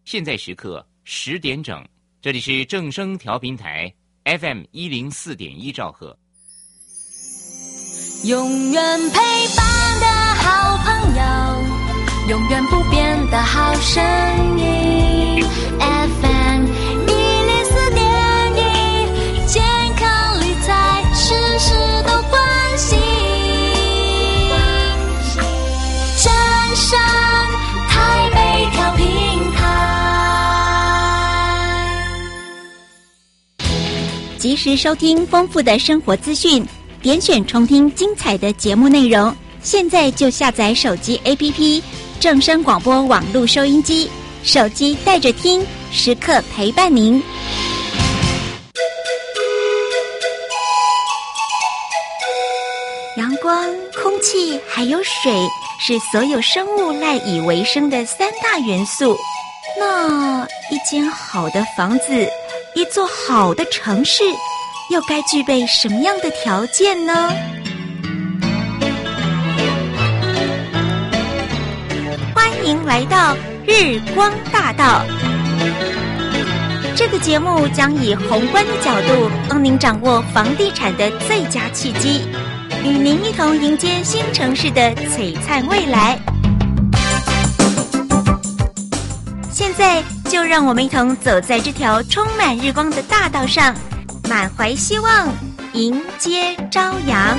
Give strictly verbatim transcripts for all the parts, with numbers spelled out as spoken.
现在时刻十点整，这里是正声调频台 F M 一零四点一兆赫。 永远陪伴的好朋友，永远不变的好声音 F M 一零四点一，健康理财事事都关心。正声台北调频台， 及时收听丰富的生活资讯，点选重听精彩的节目内容。现在就下载手机 A P P 正声广播网络收音机，手机带着听，时刻陪伴您。阳光、空气还有水是所有生物赖以为生的三大元素。那一间好的房子，一座好的城市，又该具备什么样的条件呢？欢迎来到日光大道。这个节目将以宏观的角度帮您掌握房地产的最佳契机，与您一同迎接新城市的璀璨未来。现在就让我们一同走在这条充满日光的大道上，满怀希望，迎接朝阳。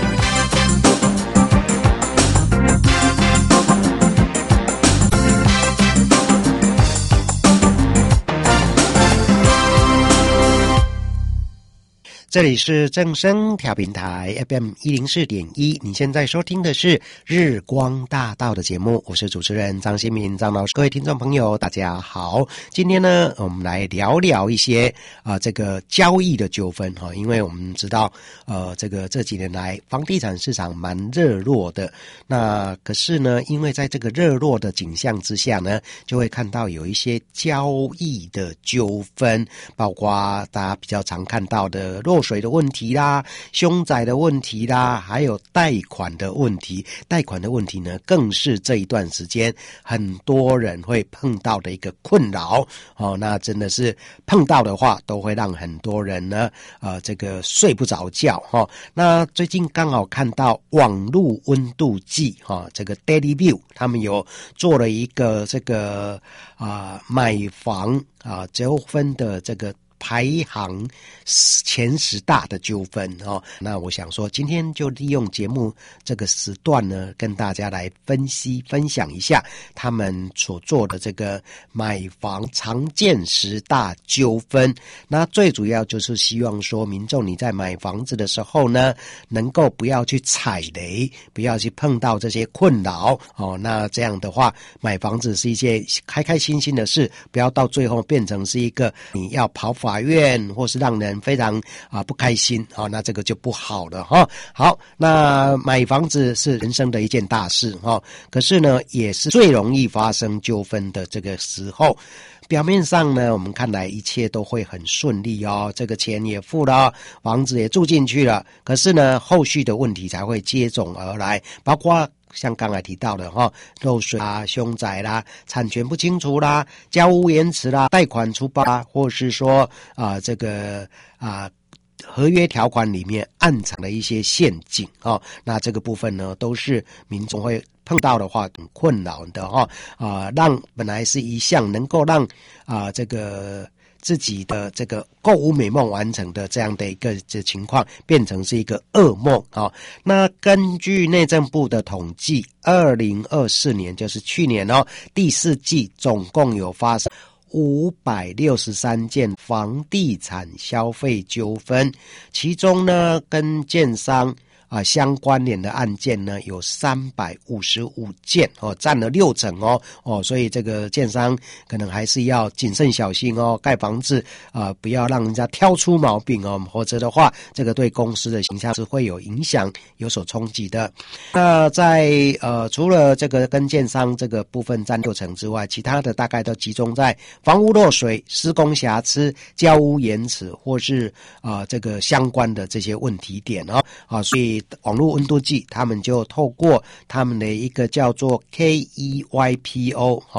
这里是正声调频台 F M 一零四点一，你现在收听的是日光大道的节目，我是主持人张新民张老师。各位听众朋友大家好，今天呢我们来聊聊一些啊、呃、这个交易的纠纷哈，因为我们知道呃这个这几年来房地产市场蛮热络的，那可是呢因为在这个热络的景象之下呢，就会看到有一些交易的纠纷，包括大家比较常看到的漏水的问题啦，凶宅的问题啦，还有贷款的问题。贷款的问题呢，更是这一段时间很多人会碰到的一个困扰哦。那真的是碰到的话，都会让很多人呢，呃，这个睡不着觉哈、哦。那最近刚好看到网络温度计哈、哦，这个 Daily View 他们有做了一个这个啊、呃、买房啊纠纷的这个排行前十大的纠纷哦，那我想说，今天就利用节目这个时段呢，跟大家来分析分享一下他们所做的这个买房常见十大纠纷。那最主要就是希望说，民众你在买房子的时候呢，能够不要去踩雷，不要去碰到这些困扰哦。那这样的话，买房子是一件开开心心的事，不要到最后变成是一个你要跑法院或是让人非常啊不开心啊、哦，那这个就不好了哈、哦。好，那买房子是人生的一件大事哈、哦，可是呢，也是最容易发生纠纷的这个时候。表面上呢，我们看来一切都会很顺利哦，这个钱也付了，房子也住进去了，可是呢，后续的问题才会接踵而来，包括像刚才提到的哈，漏水啦、凶宅啦、产权不清楚啦、交屋延迟啦、贷款出包啦，或是说啊、呃、这个啊。呃合约条款里面暗藏的一些陷阱哦，那这个部分呢，都是民众会碰到的话很困扰的哈、哦、啊、呃，让本来是一项能够让啊、呃、这个自己的这个购物美梦完成的这样的一个这情况，变成是一个噩梦啊、哦。那根据内政部的统计，二零二四年就是去年哦，第四季总共有发生五百六十三件房地产消费纠纷，其中呢，跟建商啊相关联的案件呢有三百五十五件哦，占了六成哦哦，所以这个建商可能还是要谨慎小心哦，盖房子啊、呃、不要让人家挑出毛病哦，否则的话，这个对公司的形象是会有影响、有所冲击的。那在呃除了这个跟建商这个部分占六成之外，其他的大概都集中在房屋漏水、施工瑕疵、交屋延迟或是啊、呃、这个相关的这些问题点哦啊，所以网络温度计他们就透过他们的一个叫做 K E Y P O 哦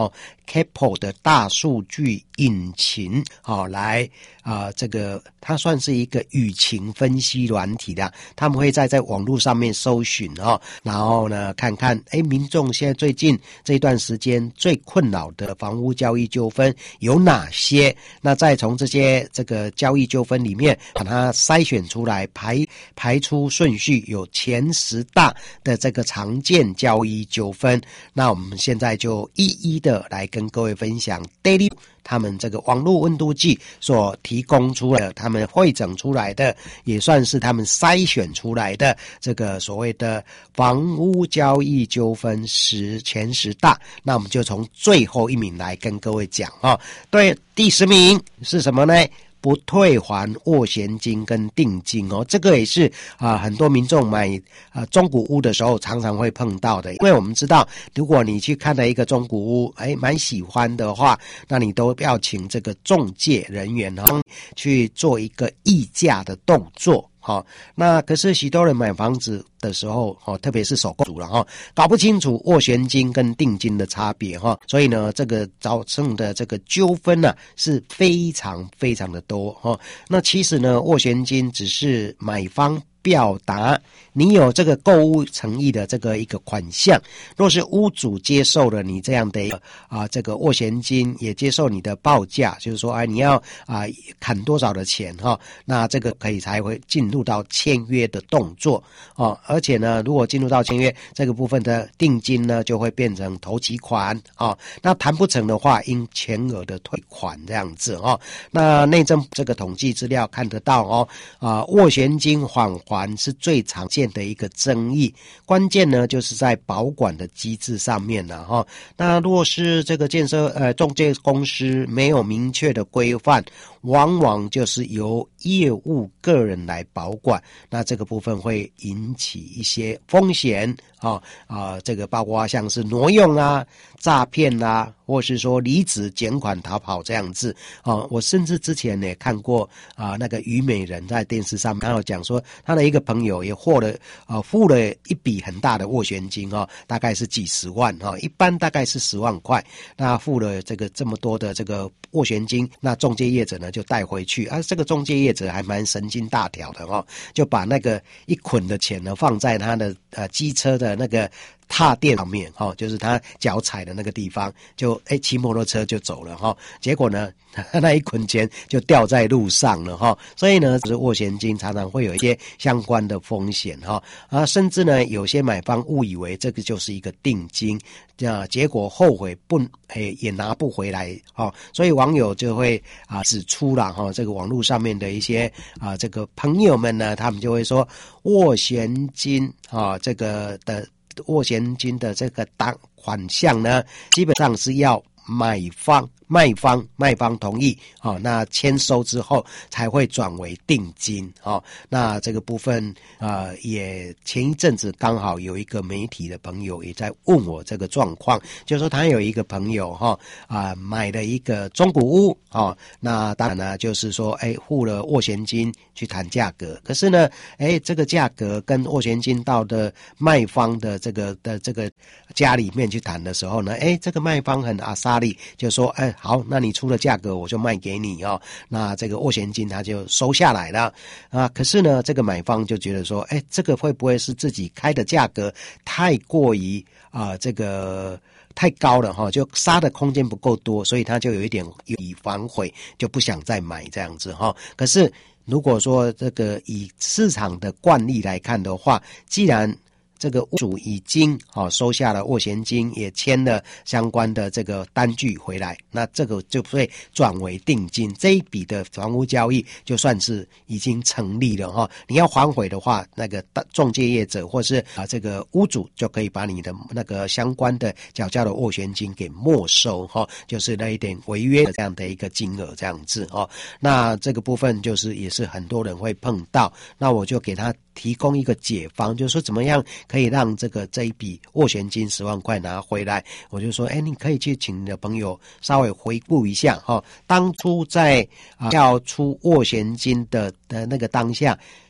K P O 的大数据引擎，哦，来啊、呃，这个它算是一个舆情分析软体的，他们会在在网络上面搜寻哦，然后呢看看，哎，民众现在最近这段时间最困扰的房屋交易纠纷有哪些？那再从这些这个交易纠纷里面把它筛选出来，排排出顺序，有前十大的这个常见交易纠纷。那我们现在就一一的来跟各位分享 Daily 他们这个网络温度计所提供出来的，他们汇整出来的，也算是他们筛选出来的这个所谓的房屋交易纠纷十前十大。那我们就从最后一名来跟各位讲哦。对，第十名是什么呢？不退还斡旋金跟定金哦，这个也是啊、呃，很多民众买啊、呃、中古屋的时候常常会碰到的。因为我们知道，如果你去看了一个中古屋，哎，蛮喜欢的话，那你都要请这个仲介人员哈、哦、去做一个议价的动作。好、哦，那可是许多人买房子的时候，哦，特别是首购族了哈，搞不清楚斡旋金跟定金的差别哈，所以呢，这个造成的这个纠纷呢是非常非常的多哈。那其实呢，斡旋金只是买方表达你有这个购物诚意的这个一个款项，若是屋主接受了你这样的一个啊这个斡旋金，也接受你的报价，就是说哎你要啊砍多少的钱哈、哦，那这个可以才会进入到签约的动作哦。而且呢，如果进入到签约这个部分的定金呢，就会变成头期款哦。那谈不成的话，应全额的退款这样子哦。那内政这个统计资料看得到哦，啊斡旋金返还是最常见的一个争议，关键呢就是在保管的机制上面了哈。那若是这个建设呃中介公司没有明确的规范，往往就是由业务个人来保管，那这个部分会引起一些风险啊啊，这个包括像是挪用啊、诈骗啊，或是说离职减款逃跑这样子啊。我甚至之前也看过啊，那个虞美人在电视上面，然后讲说他的一个朋友也获了啊付了一笔很大的斡旋金哦，大概是几十万哈、哦，一般大概是十万块，那付了这个这么多的这个斡旋金，那中介业者呢就带回去啊，这个中介业者还蛮神经大条的哦，就把那个一捆的钱呢放在他的呃机车的那个踏垫上面哈、哦，就是他脚踩的那个地方，就哎骑摩托车就走了哈、哦，结果呢那一捆钱就掉在路上了哈、哦，所以呢，就是斡旋金常常会有一些相关的风险哈、哦、啊，甚至呢有些买方误以为这个就是一个定金，啊，结果后悔不诶也拿不回来哦，所以网友就会啊指出了哈、哦，这个网络上面的一些啊这个朋友们呢，他们就会说斡旋金啊这个的。斡旋金的这个当款项呢，基本上是要买方、卖方、卖方同意哦，那签收之后才会转为定金哦。那这个部分呃，也前一阵子刚好有一个媒体的朋友也在问我这个状况，就是说他有一个朋友哈啊、呃、买了一个中古屋哦，那当然呢就是说哎付了斡旋金去谈价格，可是呢哎这个价格跟斡旋金到的卖方的这个的这个家里面去谈的时候呢，哎这个卖方很阿莎利就说哎好，那你出了价格我就卖给你哦，那这个斡旋金他就收下来了啊。可是呢这个买方就觉得说哎这个会不会是自己开的价格太过于啊、呃、这个太高了哈，就杀的空间不够多，所以他就有一点以反悔，就不想再买这样子哈。可是如果说这个以市场的惯例来看的话，既然这个屋主已经哦收下了斡旋金，也签了相关的这个单据回来，那这个就会转为定金，这一笔的房屋交易就算是已经成立了哈、哦。你要反悔的话，那个中介业者或是啊这个屋主就可以把你的那个相关的缴交的斡旋金给没收哈、哦，就是那一点违约的这样的一个金额这样子哦。那这个部分就是也是很多人会碰到，那我就给他提供一个解方，就是说怎么样可以让这个这一笔斡旋金十万块拿回来。我就说哎，你可以去请你的朋友稍微回顾一下哈、哦，当初在、啊、要出斡旋金的的那个当下，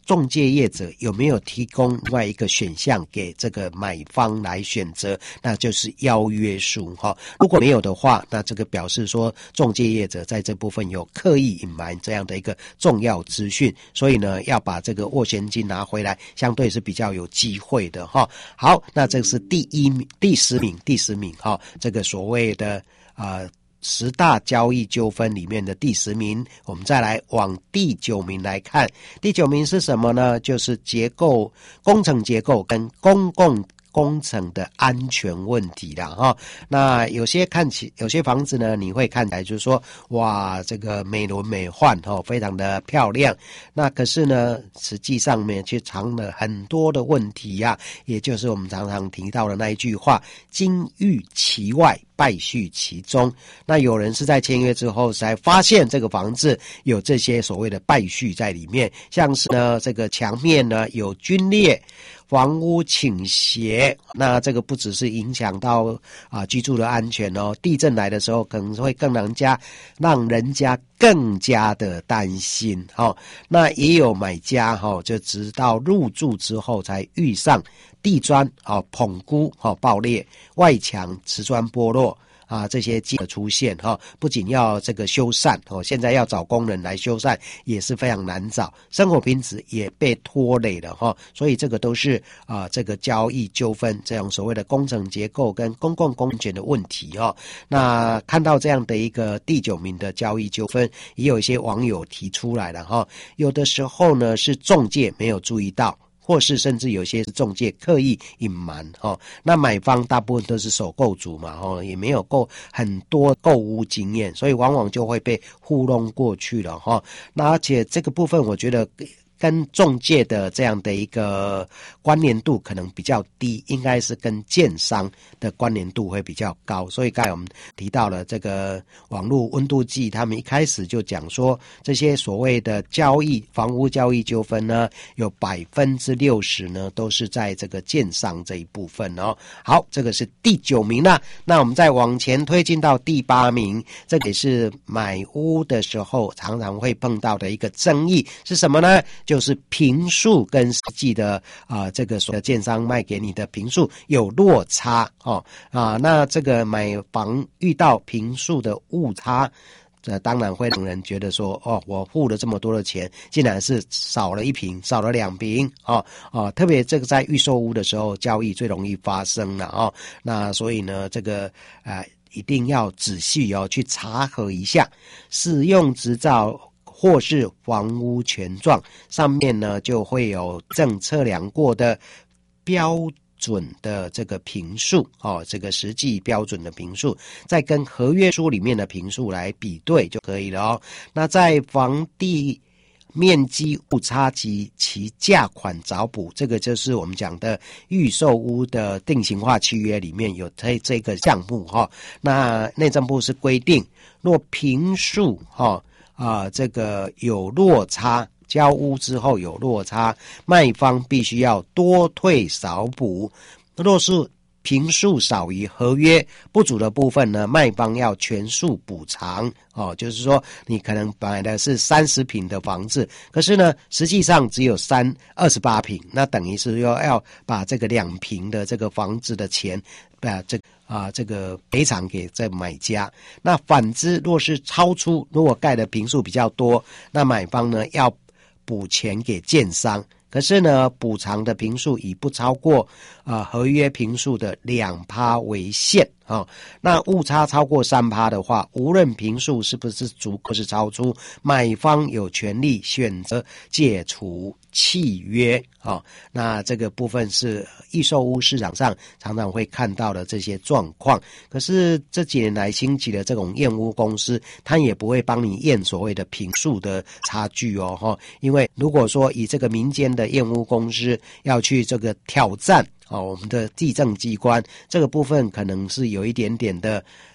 中介业者有没有提供另外一个选项给这个买方来选择，那就是邀约书哈。如果没有的话，那这个表示说中介业者在这部分有刻意隐瞒这样的一个重要资讯，所以呢要把这个斡旋金拿回来，相对是比较有机会的哈。好，那这是第一名、第十名、第十名哈，这个所谓的呃。十大交易纠纷里面的第十名，我们再来往第九名来看。第九名是什么呢？就是结构、工程结构跟公共工程的安全问题啦哈。那有些看起有些房子呢，你会看起来就是说，哇，这个美轮美奂哈，非常的漂亮。那可是呢，实际上面却藏了很多的问题呀、啊，也就是我们常常提到的那一句话：金玉其外，败絮其中。那有人是在签约之后才发现这个房子有这些所谓的败絮在里面，像是呢这个墙面呢有皲裂，房屋倾斜，那这个不只是影响到啊居住的安全哦，地震来的时候可能会更让人家让人家更加的担心哦。那也有买家哦，就直到入住之后才遇上地砖哦捧菇哦爆裂，外墙瓷砖剥落。啊，这些迹的出现哈、哦，不仅要这个修缮哦，现在要找工人来修缮也是非常难找，生活品质也被拖累了哈、哦，所以这个都是啊这个交易纠纷这样所谓的工程结构跟公共工权的问题哦。那看到这样的一个第九名的交易纠纷，也有一些网友提出来了哈、哦，有的时候呢是仲介没有注意到。或是甚至有些是仲介刻意隐瞒哦，那买方大部分都是首购族嘛哦，也没有够很多购屋经验，所以往往就会被糊弄过去了哈、哦。那而且这个部分，我觉得跟仲介的这样的一个关联度可能比较低，应该是跟建商的关联度会比较高。所以刚才我们提到了这个网络温度计，他们一开始就讲说，这些所谓的交易房屋交易纠纷呢，有百分之六十呢都是在这个建商这一部分哦。好，这个是第九名啦。那我们再往前推进到第八名，这也是买屋的时候常常会碰到的一个争议是什么呢？就是坪数跟实际的啊、呃、这个所有建商卖给你的坪数有落差哦啊，那这个买房遇到坪数的误差，这当然会让人觉得说，哦，我付了这么多的钱，竟然是少了一坪，少了两坪哦哦，特别这个在预售屋的时候交易最容易发生了哦，那所以呢，这个呃一定要仔细哦去查核一下使用执照。或是房屋权状上面呢，就会有正测量过的标准的这个坪数哦，这个实际标准的坪数，再跟合约书里面的坪数来比对就可以了哦。那在房地面积误差及其价款找补，这个就是我们讲的预售屋的定型化契约里面有这这个项目哈、哦。那内政部是规定，若坪数哈。啊，这个有落差，交屋之后有落差，卖方必须要多退少补。若是坪数少于合约不足的部分呢，卖方要全数补偿哦。就是说，你可能买的是三十坪的房子，可是呢，实际上只有三二十八坪，那等于是要要把这个两坪的这个房子的钱，把这个。啊，这个赔偿给这买家。那反之，若是超出，如果盖的坪数比较多，那买方呢要补钱给建商。可是呢，补偿的坪数以不超过啊、呃、合约坪数的两趴为限啊、哦。那误差超过三趴的话，无论坪数是不是足或是超出，买方有权利选择解除契约啊、哦。那这个部分是预售屋市场上常常会看到的这些状况。可是这几年来兴起的这种验屋公司，他也不会帮你验所谓的坪数的差距哦哈。因为如果说以这个民间的验屋公司要去这个挑战哦，我们的地政机关这个部分可能是有一点点的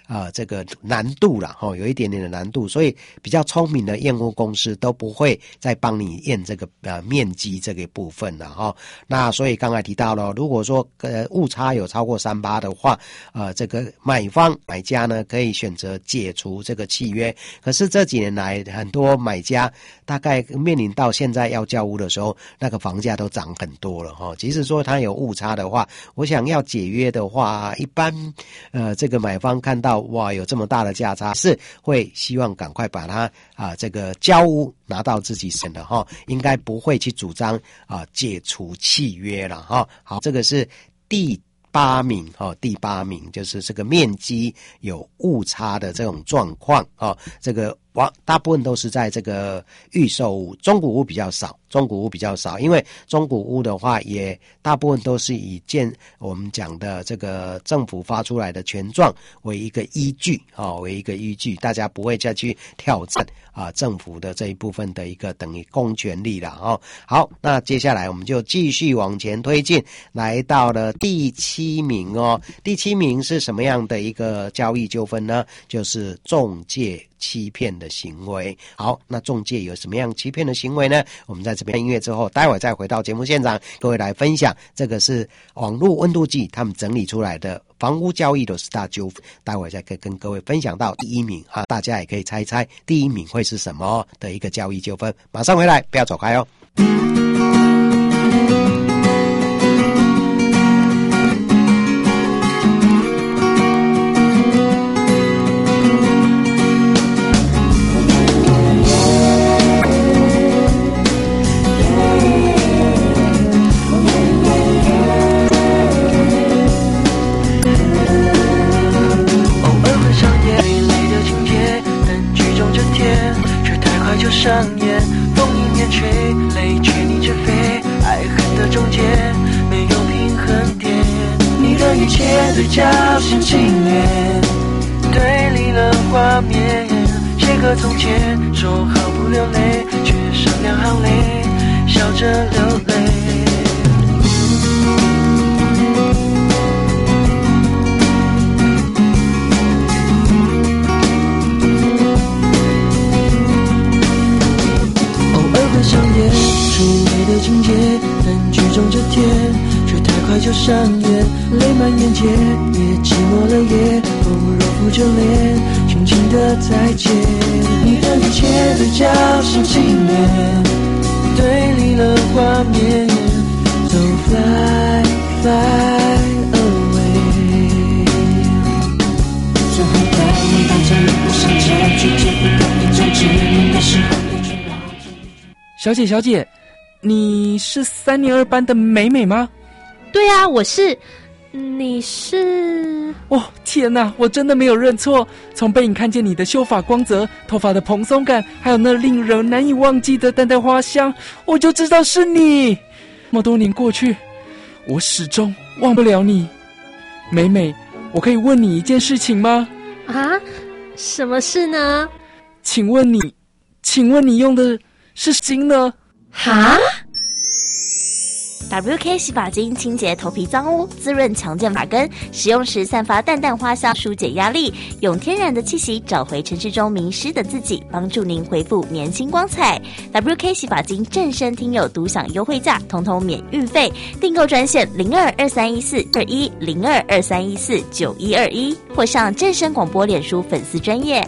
呃这个难度啦，齁，有一点点的难度，所以比较聪明的验屋公司都不会再帮你验这个呃面积这个部分了齁。那所以刚才提到了，如果说呃误差有超过 百分之三 的话，呃这个买方买家呢可以选择解除这个契约。可是这几年来很多买家大概面临到现在要交屋的时候，那个房价都涨很多了齁。即使说它有误差的话，我想要解约的话，一般呃这个买方看到哇有这么大的价差，是会希望赶快把它啊、呃、这个交屋拿到自己身的齁，应该不会去主张啊、呃、解除契约了齁。好，这个是第八名哦，第八名就是这个面积有误差的这种状况哦，这个往大部分都是在这个预售屋，中古屋比较少，中古屋比较少，因为中古屋的话也大部分都是以建我们讲的这个政府发出来的权状为一个依据哦，为一个依据，大家不会再去挑战啊政府的这一部分的一个等于公权力了哦。好，那接下来我们就继续往前推进，来到了第七名哦。第七名是什么样的一个交易纠纷呢？就是仲介欺骗的行为。好，那仲介有什么样欺骗的行为呢？我们在这边音乐之后，待会再回到节目现场，各位来分享。这个是网络温度计他们整理出来的房屋交易的十大纠纷，待会再可以跟各位分享到第一名啊，大家也可以猜一猜第一名会是什么的一个交易纠纷。马上回来，不要走开哦。 上演风迎面吹，泪却逆着飞，爱恨的中间没有平衡点。你的一切对角线轻蔑，对立了画面。写个从前，说好不流泪，却剩两行泪，笑着流泪。上演出美的情节，但剧中这天却太快就上演，泪满眼前，也寂寞了夜，风若拂着脸，轻轻的再见。你的一切对角线轻蔑，对立了画面 So fly fly away。 最后的你带着不上街，拒绝不可以终止你的时候。 小姐小姐，你是三年二班的美美吗？ 对啊，我是。你是？ 哦，天哪，我真的没有认错。从背影看见你的秀发光泽，头发的蓬松感，还有那令人难以忘记的淡淡花香，我就知道是你。这么多年过去，我始终忘不了你。美美，我可以问你一件事情吗？ 啊？什么事呢？ 请问你，请问你用的是金呢？ 哈 W K 洗发精清洁头皮脏污，滋润强健发根，使用时散发淡淡花香，疏解压力，用天然的气息找回城市中迷失的自己，帮助您恢复年轻光彩。W K 洗发精正身听友独享优惠价，通通免运费，订购专线零二二三一四二一零二二三一四九一二一，或上正声广播脸书粉丝专页。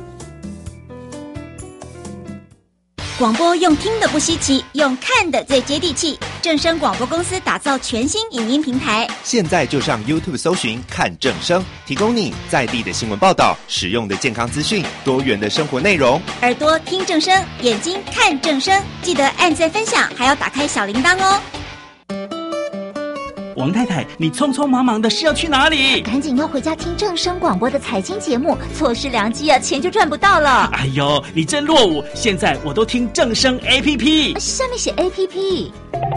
广播用听的不稀奇，用看的最接地气。正声广播公司打造全新影音平台， 现在就上 YouTube 搜寻看正声，提供你在地的新闻报道、实用的健康资讯、多元的生活内容。 耳朵听正声，眼睛看正声，记得按赞分享，还要打开小铃铛哦。 王太太，你匆匆忙忙的是要去哪里？ 赶紧要回家听正声广播的财经节目，错失良机啊，钱就赚不到了。 哎呦，你真落伍！现在我都听正声 A P P， 上面写 A P P。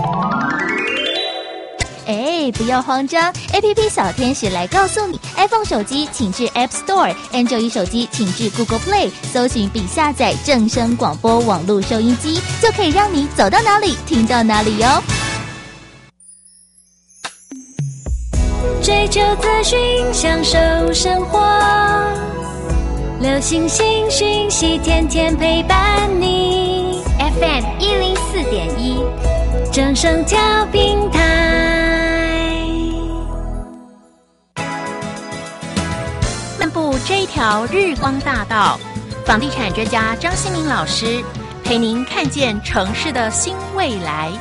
哎，不要慌张 ，A P P 小天使来告诉你 ，iPhone 手机请至 App Store，Android 手机请至 Google Play， 搜寻并下载正声广播网络收音机，就可以让你走到哪里听到哪里哟。 追求资讯，享受生活， 流星星讯息，天天陪伴你。 F M 一零四点一， 正声调频台。 漫步这一条日光大道，房地产专家张新民老师陪您看见城市的新未来。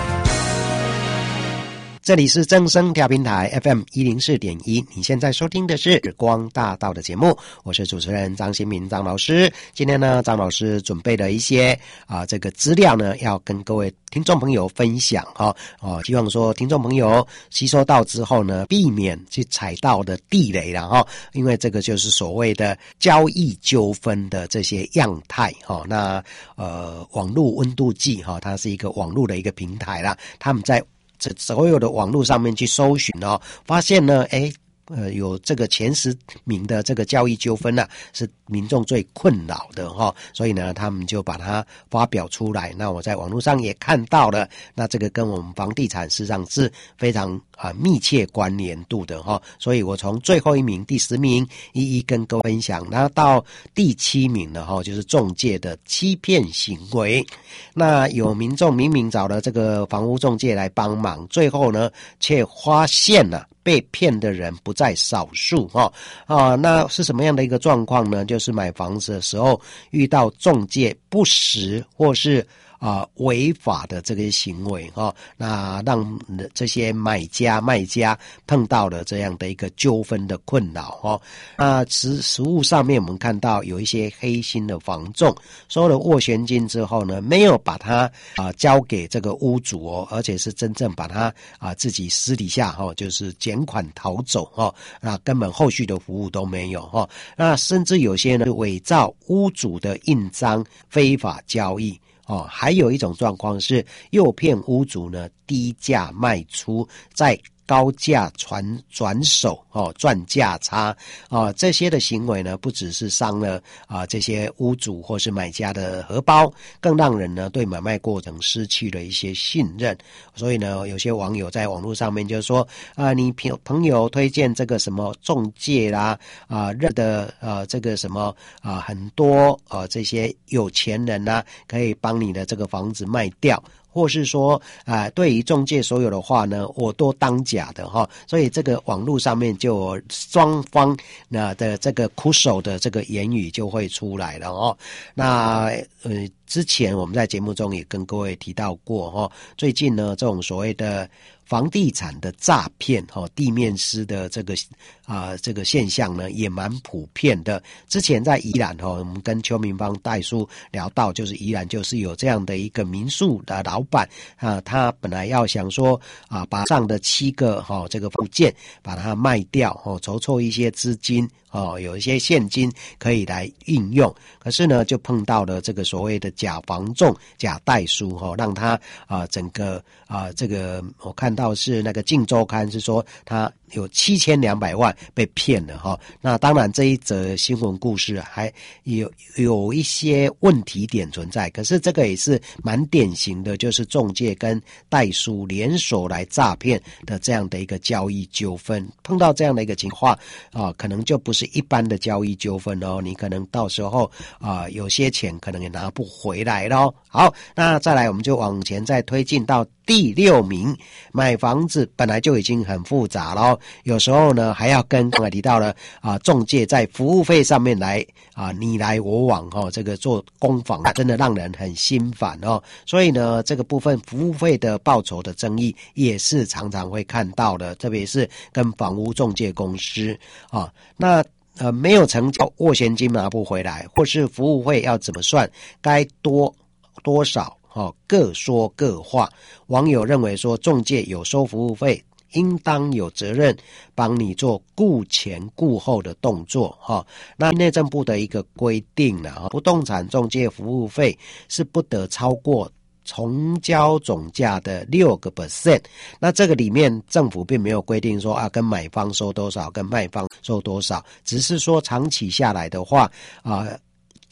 这里是正声调频台 F M 一零四点一，你现在收听的是日光大道的节目，我是主持人张新民张老师。今天呢，张老师准备了一些啊、呃、这个资料呢，要跟各位听众朋友分享哈哦，希望说听众朋友吸收到之后呢，避免去踩到的地雷了哈，因为这个就是所谓的交易纠纷的这些样态哈。那呃，网络温度计哈，它是一个网络的一个平台啦，他们在这所有的网络上面去搜寻哦，发现呢，诶呃，有这个前十名的这个交易纠纷呢、啊，是民众最困扰的哈、哦，所以呢，他们就把它发表出来。那我在网络上也看到了，那这个跟我们房地产事实上是非常啊密切关联度的哈、哦，所以我从最后一名第十名一一跟各位分享，然后到第七名了哈、哦，就是仲介的欺骗行为。那有民众明明找了这个房屋仲介来帮忙，最后呢，却发现了、啊。被骗的人不在少数哈啊，那是什么样的一个状况呢？就是买房子的时候遇到仲介不实或是啊违法的这个行为哈，那让这些买家卖家碰到了这样的一个纠纷的困扰哈。那实实务上面我们看到有一些黑心的房仲收了斡旋金之后呢，没有把它啊交给这个屋主哦，而且是真正把它啊自己私底下哈就是减款逃走哈，那根本后续的服务都没有哈。那甚至有些呢伪造屋主的印章，非法交易。哦，还有一种状况是诱骗屋主呢低价卖出，再高价传转手哦，赚价差哦，这些的行为呢，不只是伤了啊这些屋主或是买家的荷包，更让人呢对买卖过程失去了一些信任。所以呢，有些网友在网络上面就说啊，你朋友推荐这个什么仲介啦啊，认的啊这个什么啊很多啊这些有钱人啊，可以帮你的这个房子卖掉。或是说啊、呃，对于仲介所有的话呢，我都当假的哈，所以这个网络上面就有双方那的这个苦手的这个言语就会出来了哦。那呃，之前我们在节目中也跟各位提到过哈，最近呢这种所谓的房地产的诈骗哈，地面师的这个啊、呃、这个现象呢也蛮普遍的。之前在宜兰哈，我们跟邱明芳代书聊到，就是宜兰就是有这样的一个民宿的老板啊，他本来要想说啊，把上的七个哈、哦、这个附件把它卖掉哦，筹措一些资金哦，有一些现金可以来运用。可是呢，就碰到了这个所谓的假房仲、假代书哈、哦，让他啊整个啊这个我看到是那个《镜周刊》是说他有七千两百万被骗了哈、哦。那当然这一则新闻故事还有有一些问题点存在，可是这个也是蛮典型的，就是仲介跟代书联手来诈骗的这样的一个交易纠纷。碰到这样的一个情况啊，可能就不是一般的交易纠纷哦，你可能到时候啊有些钱可能也拿不回来咯。好，那再来我们就往前再推进到第六名，买房子本来就已经很复杂咯，有时候呢还要跟刚才提到了啊仲介在服务费上面来啊你来我往哦，这个做攻防真的让人很心烦哦。所以呢这个部分服务费的报酬的争议也是常常会看到的，特别是跟房屋仲介公司啊，那呃没有成交斡旋金拿不回来，或是服务费要怎么算，该多多少哦，各说各话。网友认为说仲介有收服务费，应当有责任帮你做顾前顾后的动作哈。那内政部的一个规定呢，不动产仲介服务费是不得超过成交总价的六个 percent， 那这个里面政府并没有规定说啊，跟买方收多少，跟卖方收多少，只是说长期下来的话啊。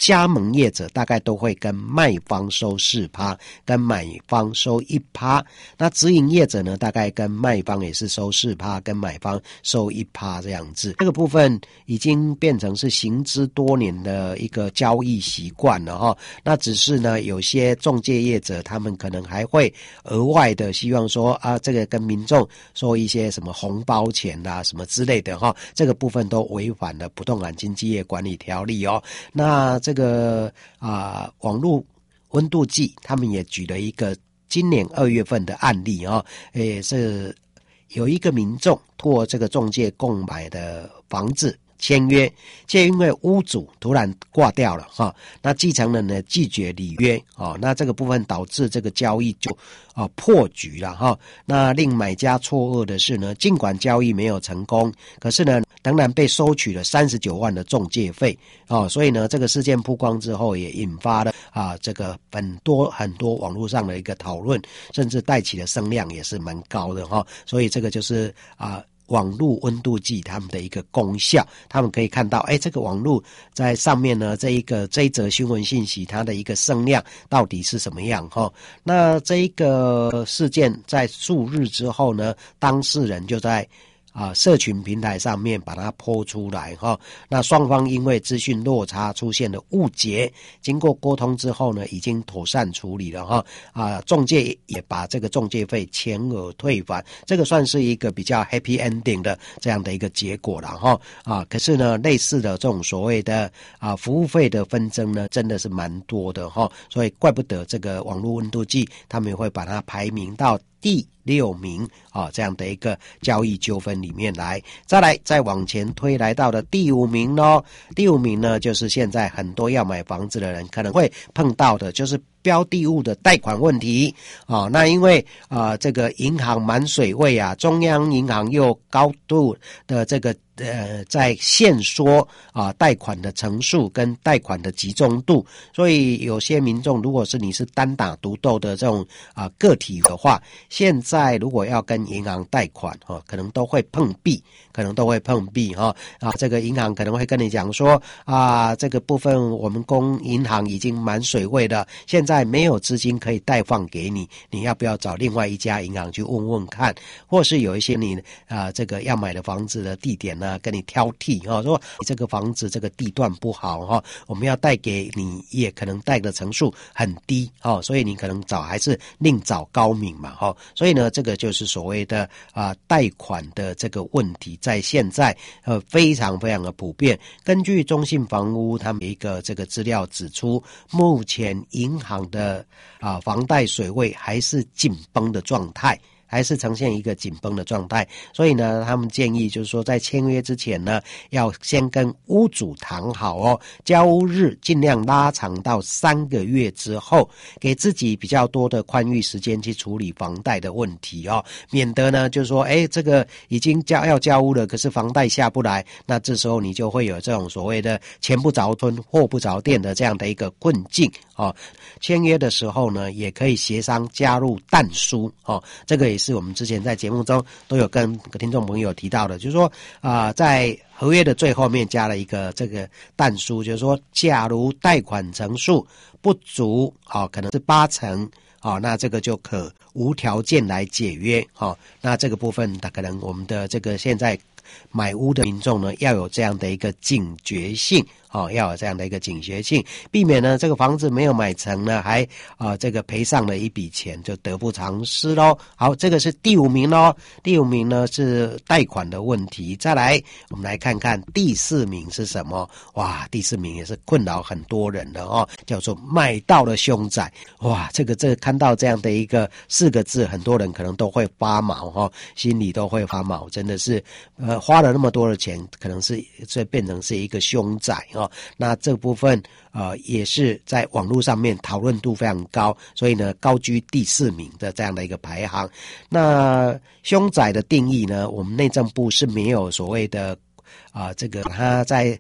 加盟业者大概都会跟卖方收四趴，跟买方收一趴。那直营业者呢，大概跟卖方也是收四趴，跟买方收一趴这样子。这个部分已经变成是行之多年的一个交易习惯了哈。那只是呢，有些仲介业者他们可能还会额外的希望说啊，这个跟民众说一些什么红包钱啦、什么之类的哈，这个部分都违反了不动产经纪业管理条例哦。那这个啊、呃，网络温度计他们也举了一个今年二月份的案例哦，也是有一个民众通过这个仲介购买的房子签约，却因为屋主突然挂掉了哈，那继承人呢拒绝履约哦，那这个部分导致这个交易就啊破局了哈。那令买家错愕的是呢，尽管交易没有成功，可是呢仍然被收取了三十九万的仲介费哦，所以呢这个事件曝光之后，也引发了啊这个很多很多网络上的一个讨论，甚至带起的声量也是蛮高的哈。所以这个就是啊。网络温度计他们的一个功效，他们可以看到，哎，这个网络在上面呢，这一个这一则新闻信息，它的一个声量到底是什么样哈？那这一个事件在数日之后呢，当事人就在啊，社群平台上面把它po出来哈，那双方因为资讯落差出现了误解，经过沟通之后呢，已经妥善处理了哈，啊，仲介也把这个仲介费全额退还，这个算是一个比较 happy ending 的这样的一个结果了哈，啊，可是呢，类似的这种所谓的啊服务费的纷争呢，真的是蛮多的哈，所以怪不得这个网络温度计他们也会把它排名到第六名啊，这样的一个交易纠纷里面来，再来再往前推，来到了第五名咯。第五名呢，就是现在很多要买房子的人可能会碰到的，就是标的物的贷款问题啊。那因为啊、呃，这个银行满水位啊，中央银行又高度的这个呃在限缩啊贷款的成数跟贷款的集中度，所以有些民众如果是你是单打独斗的这种啊个体的话，现在如果要跟银行贷款哈、啊，可能都会碰壁，可能都会碰壁哈啊。这个银行可能会跟你讲说啊，这个部分我们公银行已经满水位了，现在没有资金可以贷放给你，你要不要找另外一家银行去问问看？或是有一些你啊这个要买的房子的地点呢，跟你挑剔哈，说你这个房子这个地段不好哈，我们要贷给你也可能贷的成数很低哈，所以你可能找还是另找高明嘛哈。所以呢，这个就是所谓的啊贷款的这个问题，在现在呃非常非常的普遍。根据中信房屋他们一个这个资料指出，目前银行的啊房贷水位还是紧绷的状态。还是呈现一个紧绷的状态，所以呢，他们建议就是说，在签约之前呢，要先跟屋主谈好哦，交屋日尽量拉长到三个月之后，给自己比较多的宽裕时间去处理房贷的问题哦，免得呢，就是说，哎，这个已经交要交屋了，可是房贷下不来，那这时候你就会有这种所谓的前不着村后不着店的这样的一个困境哦。签约的时候呢，也可以协商加入但书哦，这个也是我们之前在节目中都有跟听众朋友提到的，就是说啊、呃，在合约的最后面加了一个这个但书，就是说，假如贷款成数不足啊、哦，可能是八成啊、哦，那这个就可无条件来解约啊、哦。那这个部分，可能我们的这个现在买屋的民众呢，要有这样的一个警觉性。哦，要有这样的一个警觉性，避免呢这个房子没有买成呢，还啊、呃、这个赔上了一笔钱，就得不偿失咯。好，这个是第五名咯。第五名呢是贷款的问题。再来，我们来看看第四名是什么？哇，第四名也是困扰很多人的哦，叫做买到了凶宅。哇，这个这个看到这样的一个四个字，很多人可能都会发毛哈、哦，心里都会发毛，真的是呃花了那么多的钱，可能是这变成是一个凶宅哦。那这部分呃也是在网络上面讨论度非常高，所以呢高居第四名的这样的一个排行。那凶宅的定义呢，我们内政部是没有所谓的啊、呃、这个它在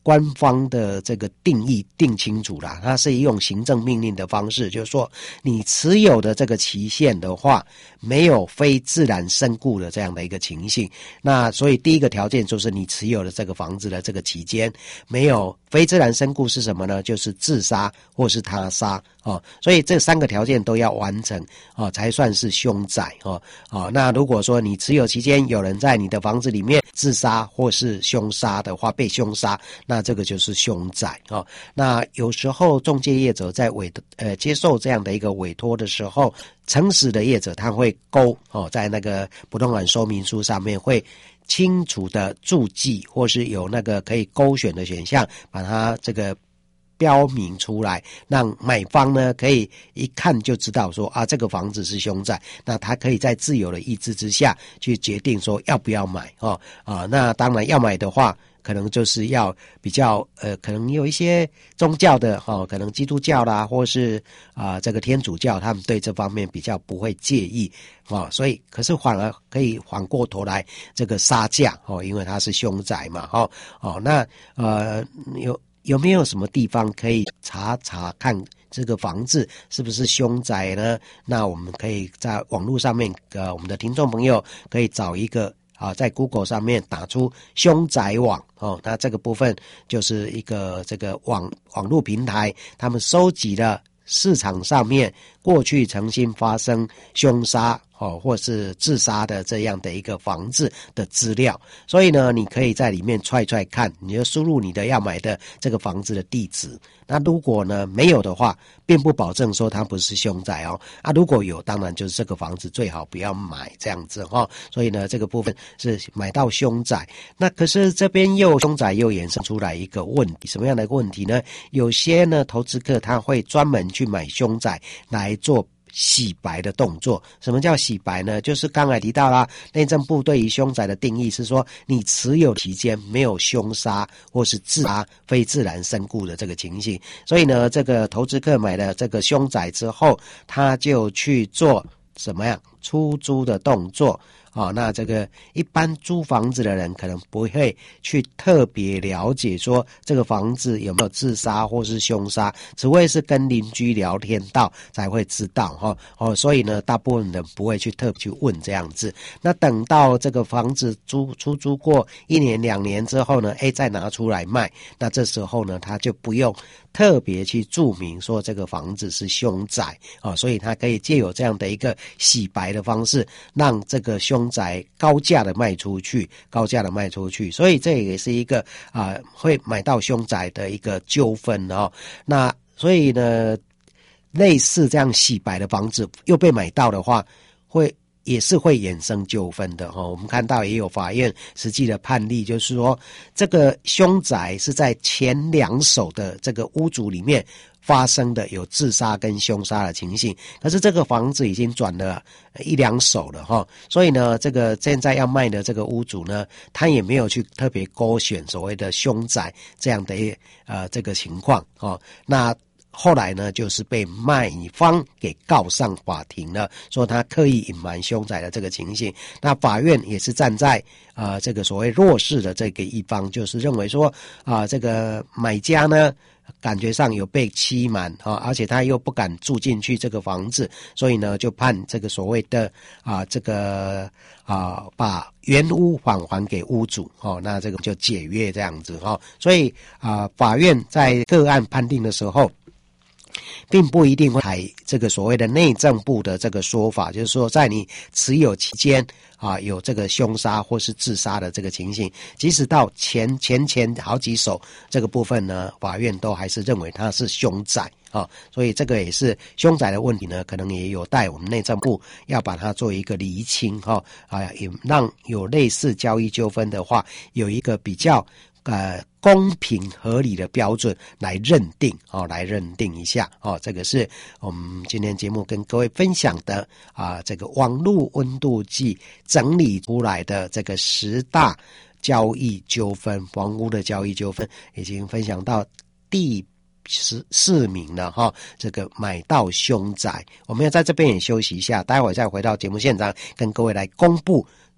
官方的这个定义定清楚啦，它是用行政命令的方式，就是说你持有的这个期限的话，没有非自然身故的这样的一个情形。那所以第一个条件就是你持有的这个房子的这个期间没有非自然身故是什么呢？就是自杀或是他杀哦。所以这三个条件都要完成哦，才算是凶宅哦哦。那如果说你持有期间有人在你的房子里面自杀或是凶杀的话，被凶杀，那这个就是凶宅哦。那有时候仲介业者在委呃接受这样的一个委托的时候，诚实的业者他会勾哦，在那个不动产说明书上面会清楚的注记，或是有那个可以勾选的选项，把它这个标明出来，让买方呢可以一看就知道说啊，这个房子是凶宅，那他可以在自由的意志之下去决定说要不要买哦啊。那当然要买的话，可能就是要比较呃，可能有一些宗教的哦，可能基督教啦，或是啊、呃、这个天主教，他们对这方面比较不会介意哦，所以可是反而可以反过头来这个杀价哦，因为它是凶宅嘛哦哦，那呃有有没有什么地方可以查查看这个房子是不是凶宅呢？那我们可以在网络上面呃，我们的听众朋友可以找一个啊，在 Google 上面打出凶宅网哦，那这个部分就是一个这个网网络平台，他们收集了市场上面过去曾经发生凶杀哦，或是自杀的这样的一个房子的资料，所以呢，你可以在里面踹踹看，你就输入你的要买的这个房子的地址。那如果呢没有的话，并不保证说它不是凶宅哦。啊，如果有，当然就是这个房子最好不要买这样子哈、哦。所以呢，这个部分是买到凶宅。那可是这边又凶宅又衍生出来一个问题，什么样的一个问题呢？有些呢投资客他会专门去买凶宅来做洗白的动作。什么叫洗白呢？就是刚才提到啦，内政部对于凶宅的定义是说，你持有期间没有凶杀或是自杀非自然身故的这个情形。所以呢，这个投资客买了这个凶宅之后，他就去做什么样出租的动作。哦，那这个一般租房子的人可能不会去特别了解说这个房子有没有自杀或是凶杀，只会是跟邻居聊天到才会知道哈、哦。哦，所以呢，大部分人不会去特别去问这样子。那等到这个房子租出租过一年两年之后呢，哎，再拿出来卖，那这时候呢，他就不用特别去注明说这个房子是凶宅啊、哦，所以他可以借有这样的一个洗白的方式，让这个凶宅高价的卖出去，高价的卖出去，所以这也是一个啊、呃、会买到凶宅的一个纠纷哦。那所以呢，类似这样洗白的房子又被买到的话，会也是会衍生纠纷的哈、哦。我们看到也有法院实际的判例，就是说这个凶宅是在前两手的这个屋主里面发生的有自杀跟凶杀的情形，可是这个房子已经转了一两手了哈，所以呢，这个现在要卖的这个屋主呢，他也没有去特别勾选所谓的凶宅这样的呃这个情况哦。那后来呢，就是被卖方给告上法庭了，说他刻意隐瞒凶宅的这个情形。那法院也是站在啊、呃、这个所谓弱势的这个一方，就是认为说啊、呃、这个买家呢，感觉上有被欺瞒啊，而且他又不敢住进去这个房子，所以呢，就判这个所谓的啊这个啊把原屋返还给屋主哦，那这个就解约这样子哦。所以啊，法院在个案判定的时候，并不一定会采这个所谓的内政部的这个说法，就是说在你持有期间啊有这个凶杀或是自杀的这个情形，即使到前前前好几手这个部分呢，法院都还是认为它是凶宅啊，所以这个也是凶宅的问题呢，可能也有待我们内政部要把它做一个厘清哈啊，也让有类似交易纠纷的话，有一个比较呃公平合理的标准来认定哦，来认定一下哦，这个是我们今天节目跟各位分享的啊，这个网络温度计整理出来的这个十大交易纠纷，房屋的交易纠纷，已经分享到第十四名了哈，这个买到凶宅，我们要在这边也休息一下，待会再回到节目现场，跟各位来公布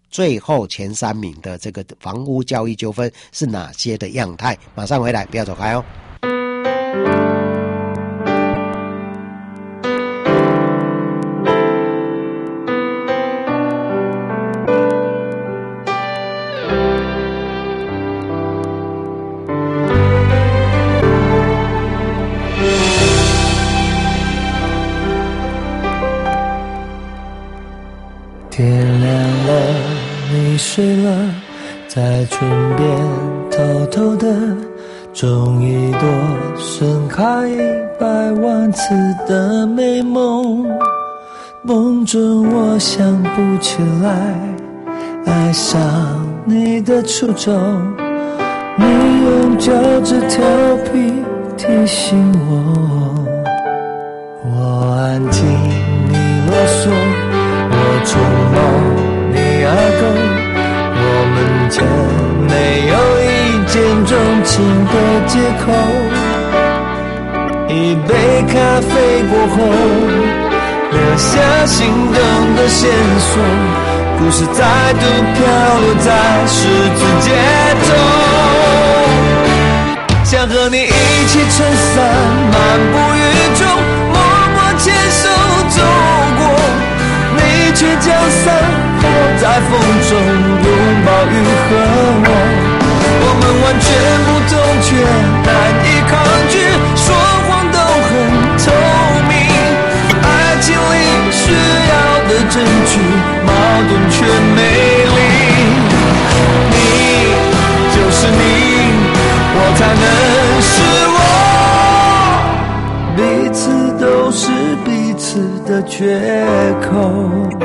最后前三名的这个房屋交易纠纷是哪些的样态？马上回来，不要走开哦。 天亮了，你睡了，在唇边偷偷的种一朵盛开一百万次的美梦。梦中我想不起来爱上你的初衷，你用脚趾调皮提醒我，我安静你啰嗦，我匆忙你阿公，我们间没有一见钟情的借口。一杯咖啡过后，留下心动的线索，故事再度漂流在十字街头。想和你一起撑伞漫步雨中，默默牵手走过，你却将伞抛在风中，拥抱雨和我。我们完全不同，却难以抗拒，说谎都很透明，爱情里需要的证据，矛盾却美丽。你就是你，我才能是我，彼此都是彼此的缺口。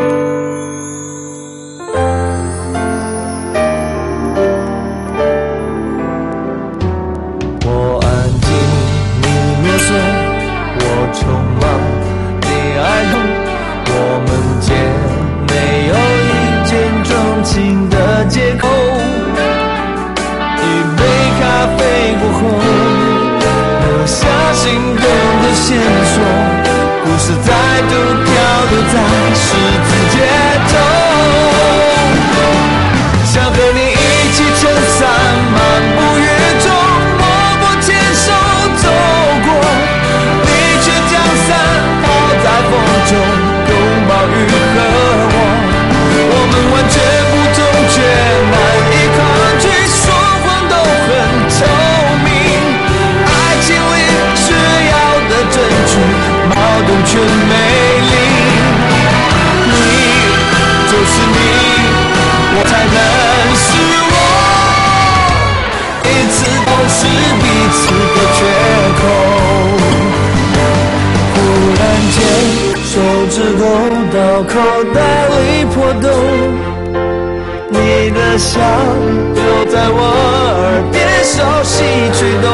匆忙你爱痛，我们间没有一见钟情的借口。一杯咖啡过后，留下心动的线索，故事再度漂流在十字街头。想和你一起撑伞漫步雨中，默默牵手走过，风中拥抱雨和我，我们完全不同，却难以抗拒，说谎都很透明，爱情里需要的证据，矛盾却美丽。你就是你，我才能是我，彼此都是彼此的缺口。忽然间手指头到口袋里破洞，你的笑就在我耳边熟悉吹动，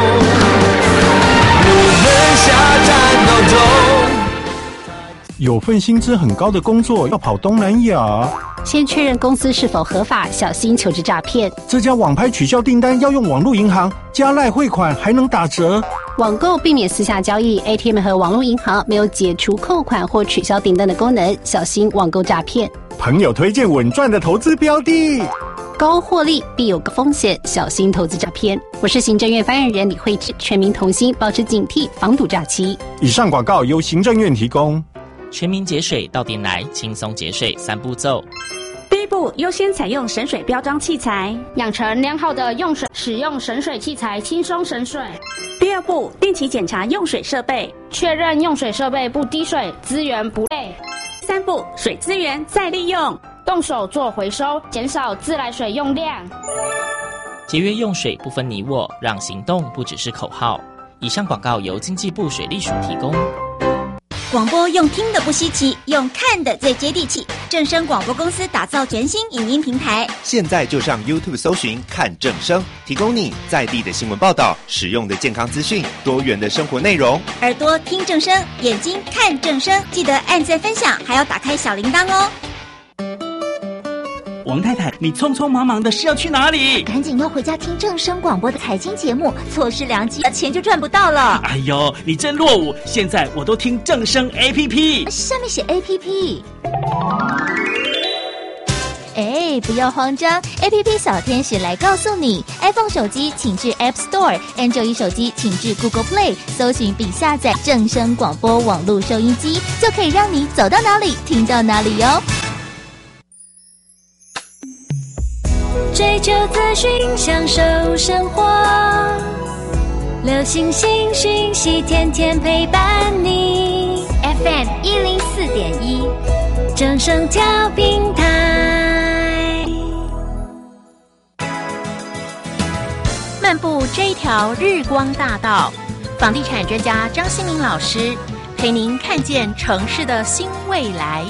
路灯下颤抖中。 有份薪资很高的工作要跑东南亚， 先确认公司是否合法，小心求职诈骗。 这家网拍取消订单要用网络银行，加赖汇款还能打折。 网购避免私下交易 ，A T M 和网络银行没有解除扣款或取消订单的功能，小心网购诈骗。 朋友推荐稳赚的投资标的， 高获利必有高风险，小心投资诈骗。我是行政院发言人李慧芝，全民同心，保持警惕，防堵诈欺。 以上广告由行政院提供。 全民节水到店来，轻松节水三步骤。 第一步，优先采用省水标章器材， 养成良好的用水使用省水器材，轻松省水。 第二步，定期检查用水设备， 确认用水设备不滴水，资源不累。 三步，水资源再利用， 动手做回收，减少自来水用量。 节约用水不分你我，让行动不只是口号。以上广告由经济部水利署提供。 广播用听的不稀奇，用看的最接地气。正声广播公司打造全新影音平台， 现在就上 YouTube 搜寻看正声，提供你在地的新闻报道、实用的健康资讯、多元的生活内容。 耳朵听正声，眼睛看正声，记得按赞分享，还要打开小铃铛哦。 王太太，你匆匆忙忙的是要去哪里？ 赶紧要回家听正声广播的财经节目，错失良机，钱就赚不到了。 哎呦，你真落伍！现在我都听正声 A P P， 上面写 A P P。 哎，不要慌张 ，A P P 小天使来告诉你 ，iPhone 手机请至 App Store，Android 手机请至 Google Play， 搜寻并下载正声广播网络收音机，就可以让你走到哪里听到哪里哟。 追求资讯，享受生活，流行新讯息，天天陪伴你。 F M 一零四点一， 正声调频台。 漫步这一条日光大道，房地产专家张新民老师陪您看见城市的新未来。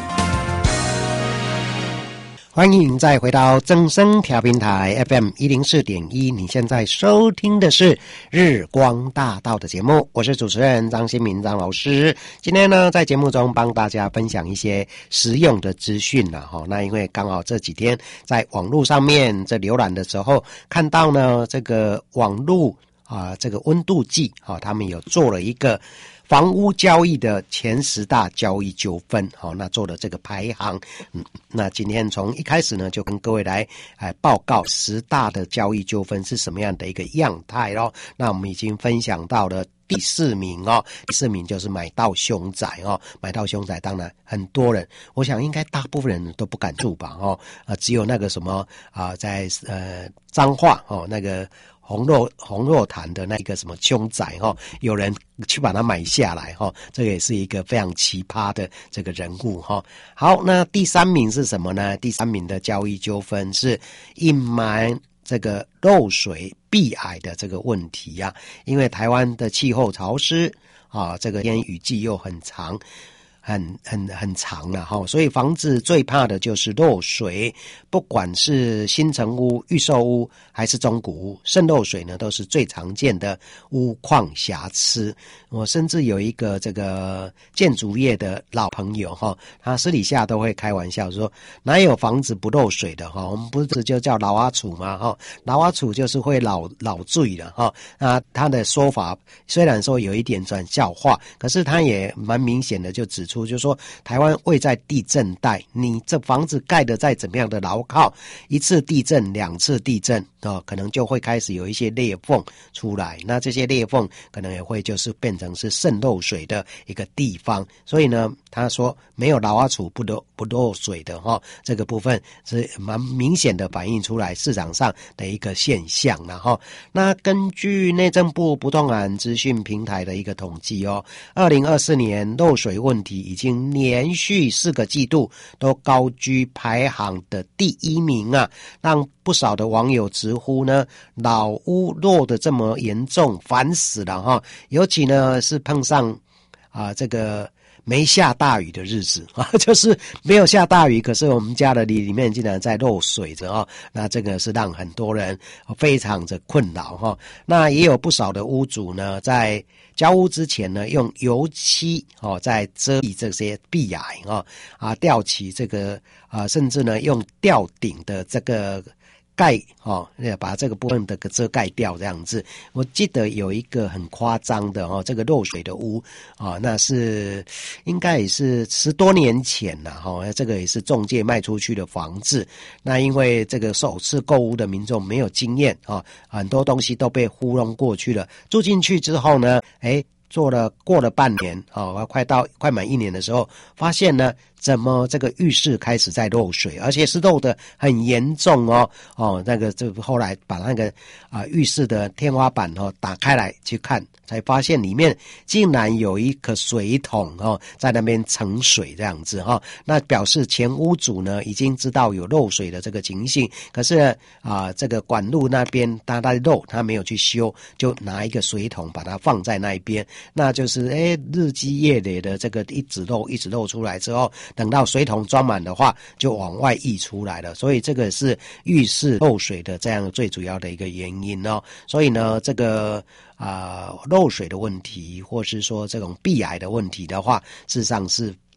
欢迎再回到正声调频台 F M 一零四点一，你现在收听的是日光大道的节目，我是主持人张新民张老师。今天呢，在节目中帮大家分享一些实用的资讯了哈。那因为刚好这几天在网络上面在浏览的时候，看到呢这个网络啊这个温度计啊，他们有做了一个房屋交易的前十大交易纠纷，好，那做了这个排行。嗯，那今天从一开始呢，就跟各位来哎报告十大的交易纠纷是什么样的一个样态咯。那我们已经分享到了第四名哦，第四名就是买到凶宅哦，买到凶宅，当然很多人，我想应该大部分人都不敢住吧哦，呃，只有那个什么啊、呃，在呃彰化哦那个。红若红若潭的那个什么凶宅哈，有人去把它买下来哈，这个也是一个非常奇葩的这个人物哈。好，那第三名是什么呢？第三名的交易纠纷是隐瞒这个漏水避癌的这个问题呀、啊，因为台湾的气候潮湿啊，这个天雨季又很长。很很很长了哈，所以房子最怕的就是漏水，不管是新成屋、预售屋还是中古屋，渗漏水呢都是最常见的屋况瑕疵。我甚至有一个这个建筑业的老朋友哈，他私底下都会开玩笑说，哪有房子不漏水的哈？我们不是就叫老阿楚吗？哈，老阿楚就是会老老醉的哈。那他的说法虽然说有一点转笑话，可是他也蛮明显的就指出。就是说台湾位在地震带，你这房子盖的再怎么样的牢靠，一次地震两次地震、哦、可能就会开始有一些裂缝出来，那这些裂缝可能也会就是变成是渗漏水的一个地方。所以呢他说没有老阿楚不漏不漏水的、哦、这个部分是蛮明显的反映出来市场上的一个现象啦、哦、那根据内政部不动产资讯平台的一个统计哦，二零二四年漏水问题已经连续四个季度都高居排行的第一名啊，让不少的网友直呼呢，老屋漏得这么严重，烦死了哈！尤其呢是碰上啊这个没下大雨的日子啊，就是没有下大雨，可是我们家的里里面竟然在漏水着啊，那这个是让很多人非常的困扰哈。那也有不少的屋主呢，在交屋之前呢，用油漆哦在遮蔽这些壁癌哦啊，吊起这个啊，甚至呢用吊顶的这个盖哦，把这个部分的遮盖掉这样子。我记得有一个很夸张的哦，这个漏水的屋啊、哦，那是应该也是十多年前了哈、哦，这个也是仲介卖出去的房子。那因为这个首次购屋的民众没有经验啊、哦，很多东西都被糊弄过去了。住进去之后呢，哎。做了过了半年哦，快到快满一年的时候，发现呢，怎么这个浴室开始在漏水，而且是漏得很严重哦哦，那个就后来把那个啊、呃、浴室的天花板哦打开来去看，才发现里面竟然有一个水桶哦在那边盛水这样子哈、哦，那表示前屋主呢已经知道有漏水的这个情形，可是啊、呃、这个管路那边他在漏，他没有去修，就拿一个水桶把它放在那一边。那就是诶日积月累的这个一直漏一直漏出来之后，等到水桶装满的话就往外溢出来了，所以这个是浴室漏水的这样最主要的一个原因哦。所以呢这个啊、呃、漏水的问题或是说这种壁癌的问题的话，事实上是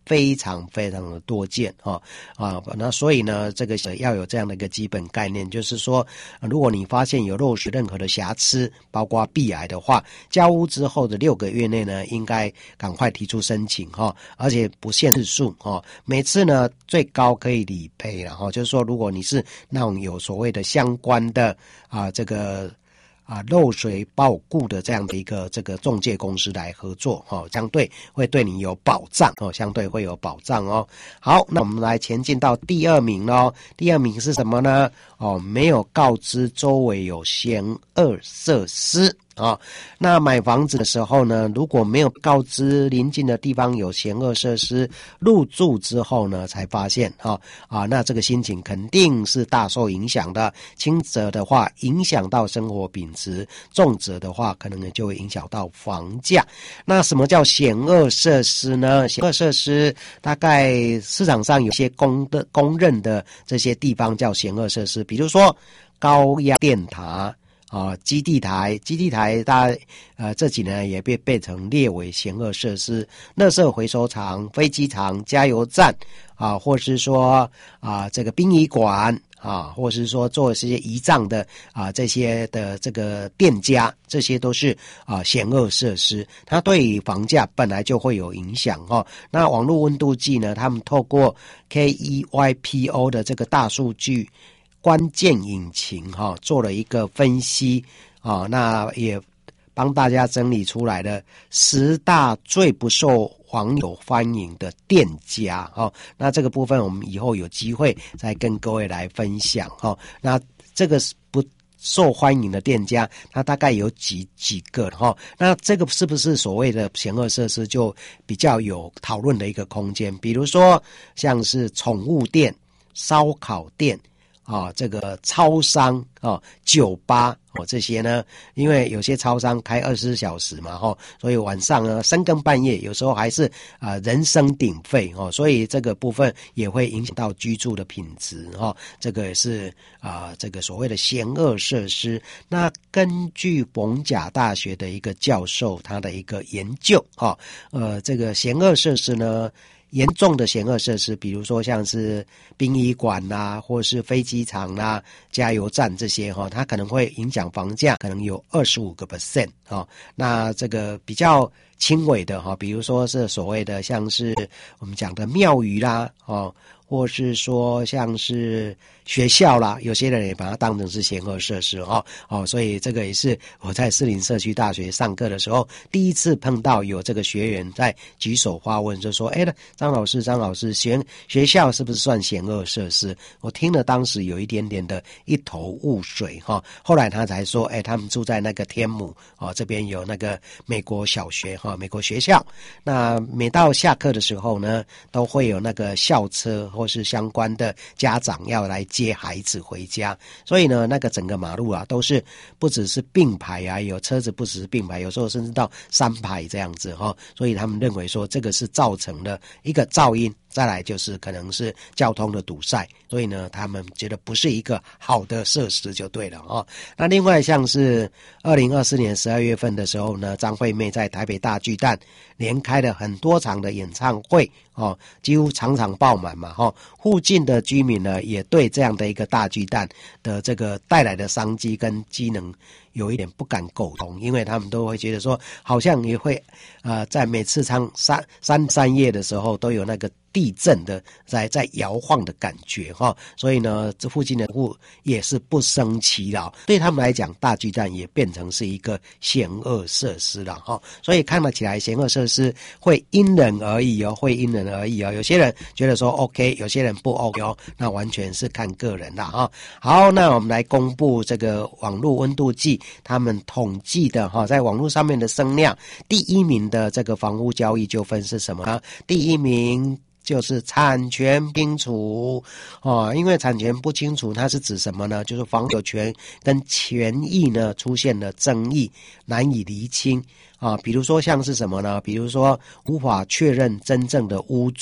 非常非常的多见啊啊，那所以呢，这个要有这样的一个基本概念，就是说，如果你发现有漏水任何的瑕疵，包括壁癌的话，交屋之后的六个月内呢，应该赶快提出申请哈，而且不限次数哈，每次呢最高可以理赔了哈，就是说，如果你是那种有所谓的相关的啊这个。啊，漏水保固的这样的一个这个仲介公司来合作哦，相对会对你有保障哦，相对会有保障哦。好，那我们来前进到第二名咯。第二名是什么呢？哦，没有告知周围有嫌恶设施啊、哦。那买房子的时候呢，如果没有告知邻近的地方有嫌恶设施，入住之后呢才发现哈 啊, 啊，那这个心情肯定是大受影响的。轻则的话影响到生活品质，重则的话可能就会影响到房价。那什么叫险恶设施呢？险恶设施大概市场上有些公的公认的这些地方叫险恶设施，比如说高压电塔啊，基地台，基地台大家呃这几年也被被成列为险恶设施，垃圾回收厂、飞机场、加油站啊，或是说啊这个殡仪馆啊，或是说做这些仪仗的啊这些的这个店家，这些都是啊险恶设施，它对于房价本来就会有影响哈、哦。那网络温度计呢，他们透过 K E Y P O 的这个大数据关键引擎哈、哦，做了一个分析啊，那也帮大家整理出来了十大最不受网友欢迎的店家哦。那这个部分我们以后有机会再跟各位来分享哦。那这个不受欢迎的店家，它大概有几几个哈、哦。那这个是不是所谓的险恶设施，就比较有讨论的一个空间？比如说像是宠物店、烧烤店。啊、哦，这个超商哦，酒吧哦，这些呢，因为有些超商开二十四小时嘛，哦，所以晚上呢深更半夜，有时候还是啊、呃、人声鼎沸哦，所以这个部分也会影响到居住的品质哦，这个也是啊、呃、这个所谓的险恶设施。那根据逢甲大学的一个教授他的一个研究哦，呃，这个险恶设施呢。严重的险恶设施，比如说像是殡仪馆啦，或是飞机场啦、加油站这些哈，它可能会影响房价，可能有二十五个 percent 哈。那这个比较轻微的哈，比如说是所谓的像是我们讲的庙宇啦，哦，或是说像是学校啦，有些人也把它当成是险恶设施哦哦，所以这个也是我在士林社区大学上课的时候第一次碰到有这个学员在举手发问，就说：“哎，张老师，张老师，学学校是不是算险恶设施？”我听了当时有一点点的一头雾水哈、哦。后来他才说：“哎，他们住在那个天母哦，这边有那个美国小学哈、哦，美国学校。那每到下课的时候呢，都会有那个校车或是相关的家长要来接孩子回家，所以呢，那个整个马路啊，都是不只是并排啊，有车子不只是并排，有时候甚至到三排这样子哈、哦。所以他们认为说，这个是造成了一个噪音，再来就是可能是交通的堵塞，所以呢，他们觉得不是一个好的设施就对了哦。那另外像是二零二四年十二月份的时候呢，张惠妹在台北大巨蛋连开了很多场的演唱会哦，几乎场场爆满嘛哈、哦。附近的居民呢，也对这样的一个大巨蛋的这个带来的商机跟机能有一点不敢苟同，因为他们都会觉得说，好像也会呃，在每次唱三三三夜的时候都有那个地震的在在摇晃的感觉哈、哦，所以呢，这附近的户也是不胜其扰，对他们来讲，大巨蛋也变成是一个险恶设施了哈、哦。所以看得起来险恶设施会因人而异哦，会因人而异哦。有些人觉得说 OK， 有些人不 OK 哦，那完全是看个人啦哈、哦。好，那我们来公布这个网络温度计他们统计的哈、哦，在网络上面的声量，第一名的这个房屋交易纠纷是什么呢？第一名就是产权不清楚哦，因为产权不清楚，它是指什么呢？就是房有权跟权益呢出现了争议，难以厘清啊。比如说像是什么呢？比如说无法确认真正的屋主，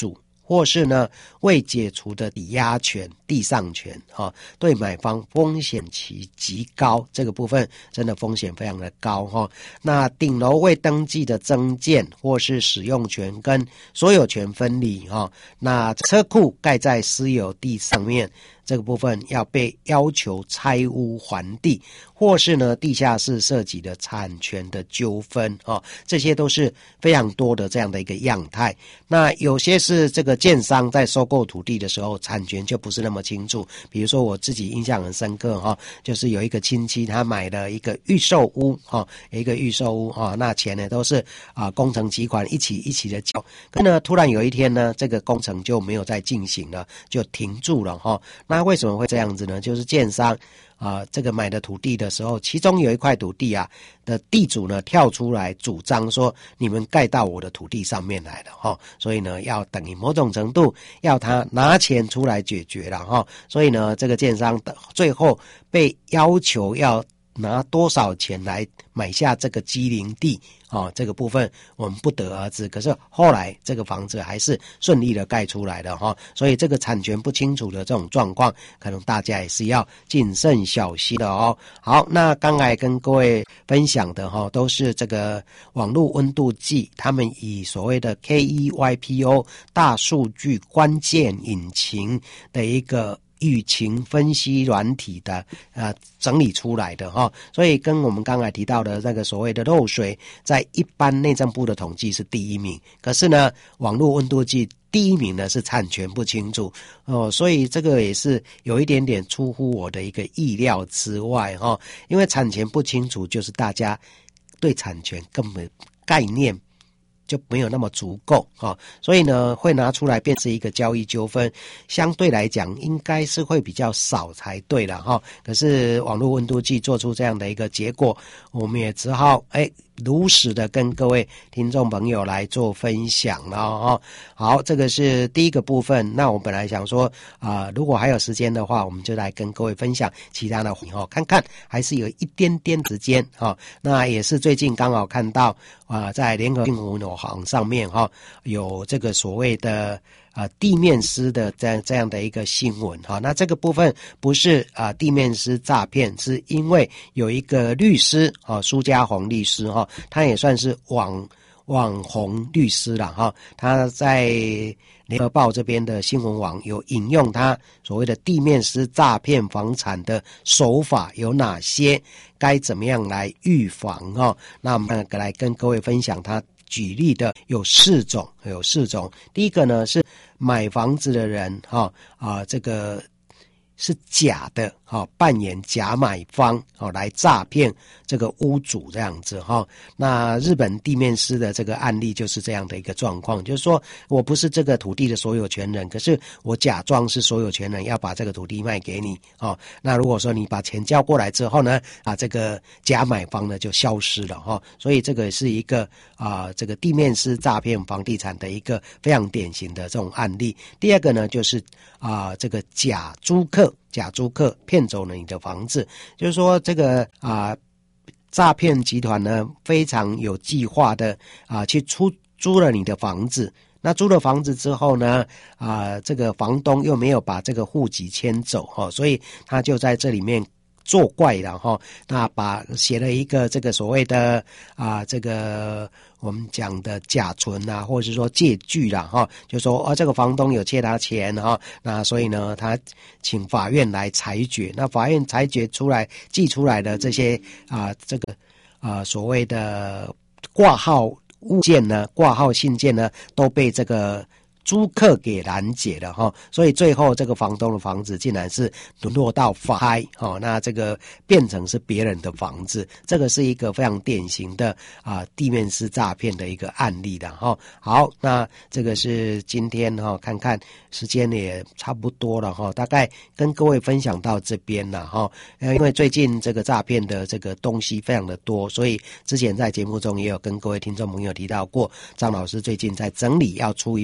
或是呢未解除的抵押权、地上权，哈、哦，对买方风险其极高，这个部分真的风险非常的高哈、哦。那顶楼未登记的增建或是使用权跟所有权分离哈、哦，那车库盖在私有地上面，这个部分要被要求拆屋还地，或是呢地下室涉及的产权的纠纷哦，这些都是非常多的这样的一个样态。那有些是这个建商在收购土地的时候，产权就不是那么清楚。比如说我自己印象很深刻哈、哦，就是有一个亲戚他买了一个预售屋哈、哦，一个预售屋哈、哦，那钱呢都是啊、呃、工程期款一起一起的交，可呢突然有一天呢，这个工程就没有再进行了，就停住了哈、哦。那为什么会这样子呢？就是建商啊、呃，这个买的土地的时候，其中有一块土地啊的地主呢跳出来主张说，你们盖到我的土地上面来了哈、哦，所以呢要等于某种程度要他拿钱出来解决了哈、哦，所以呢这个建商的最后被要求要拿多少钱来买下这个畸零地哦，这个部分我们不得而知。可是后来这个房子还是顺利的盖出来的哈、哦，所以这个产权不清楚的这种状况，可能大家也是要谨慎小心的哦。好，那刚才跟各位分享的哈、哦，都是这个网络温度计，他们以所谓的 K E Y P O 大数据关键引擎的一个舆情分析软体的呃整理出来的哈、哦，所以跟我们刚才提到的那个所谓的漏水，在一般内政部的统计是第一名，可是呢，网络温度计第一名呢是产权不清楚哦，所以这个也是有一点点出乎我的一个意料之外哈、哦，因为产权不清楚，就是大家对产权根本概念就没有那么足够啊、哦，所以呢会拿出来变成一个交易纠纷，相对来讲应该是会比较少才对了哈、哦。可是网络温度计做出这样的一个结果，我们也只好哎如实的跟各位听众朋友来做分享了哦。好，这个是第一个部分。那我本来想说啊、呃，如果还有时间的话，我们就来跟各位分享其他的哦，看看还是有一点点时间哈、哦。那也是最近刚好看到啊、呃，在联合新闻网上面哈、哦，有这个所谓的啊、呃，地面师的这样这样的一个新闻哈、哦。那这个部分不是啊、呃，地面师诈骗，是因为有一个律师啊、哦，苏家宏律师哈、哦，他也算是网网红律师了哈、哦。他在联合报这边的新闻网有引用他所谓的地面师诈骗房产的手法有哪些，该怎么样来预防哈。那我们来跟各位分享他举例的有四种，有四种。第一个呢是买房子的人哈啊、呃，这个是假的哈、哦，扮演假买方哦来诈骗这个屋主这样子哈、哦。那日本地面师的这个案例就是这样的一个状况，就是说我不是这个土地的所有权人，可是我假装是所有权人，要把这个土地卖给你哦。那如果说你把钱交过来之后呢，啊这个假买方呢就消失了哈、哦。所以这个是一个啊、呃、这个地面师诈骗房地产的一个非常典型的这种案例。第二个呢就是啊、呃、这个假租客。假租客骗走了你的房子，就是说这个啊诈骗集团呢非常有计划的啊去出租了你的房子，那租了房子之后呢啊这个房东又没有把这个户籍迁走哈、哦，所以他就在这里面作怪了哈、哦，那把写了一个这个所谓的啊这个我们讲的甲存啊，或者是说借据啦哈，就说哦这个房东有欠他钱哈，那所以呢他请法院来裁决，那法院裁决出来寄出来的这些啊这个啊所谓的挂号物件呢，挂号信件呢都被这个租客给拦截了哈，所以最后这个房东的房子竟然是沦落到法拍哈，那这个变成是别人的房子，这个是一个非常典型的啊地面师诈骗的一个案例的哈。好，那这个是今天哈，看看时间也差不多了哈，大概跟各位分享到这边了哈。因为最近这个诈骗的这个东西非常的多，所以之前在节目中也有跟各位听众朋友提到过，张老师最近在整理要出一本这个